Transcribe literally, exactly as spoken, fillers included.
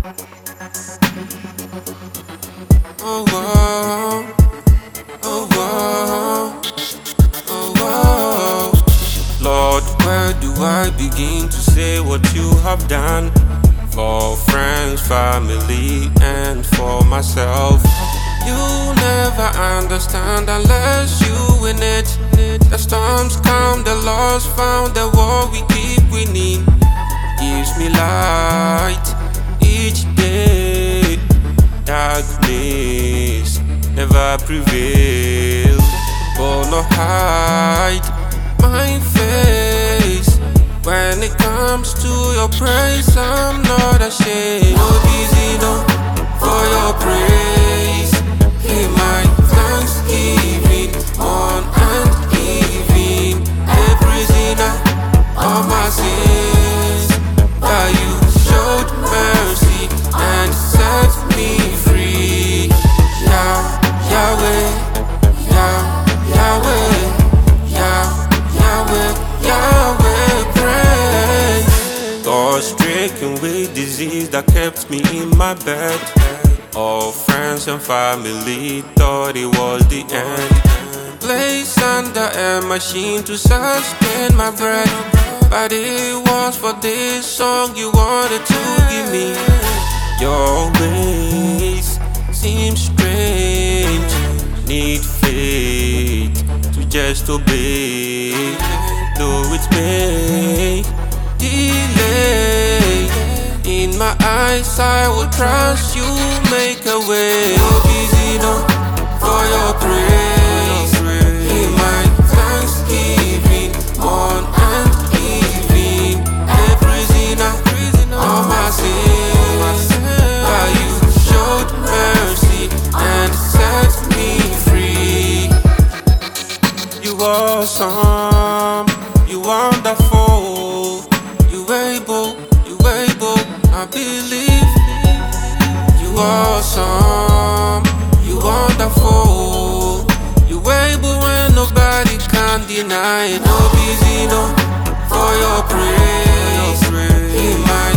Oh, whoa. Oh, whoa. Oh, whoa. Lord, where do I begin to say what you have done for friends, family, and for myself? You never understand unless you win it. The storms come, the loss found, the war we keep winning. Gives me light each day. Darkness never prevails. Will not hide my face. When it comes to your praise, I'm not ashamed. No easy, no, for your praise. Hear my thanksgiving on and even a prisoner of my sins. But you showed mercy and set me free. Yah, Yahweh, Yah, Yahweh, Yah, Yahweh, Yahweh, praise. God stricken with disease that kept me in my bed. All friends and family thought it was the end. Placed under a machine to sustain my breath. But it was for this song you wanted to give me. Your ways seem strange. Need faith to just obey. Though it's may delay. In my eyes I will trust you, make a way. No easy, no, for your praise. Hear my thanksgiving on and even a prisoner of my sins. But you showed mercy and set me free. You awesome, you wonderful, you able, you able. I believe you awesome, you wonderful, you able when nobody can deny it. No busy, no, for your praise. Hear my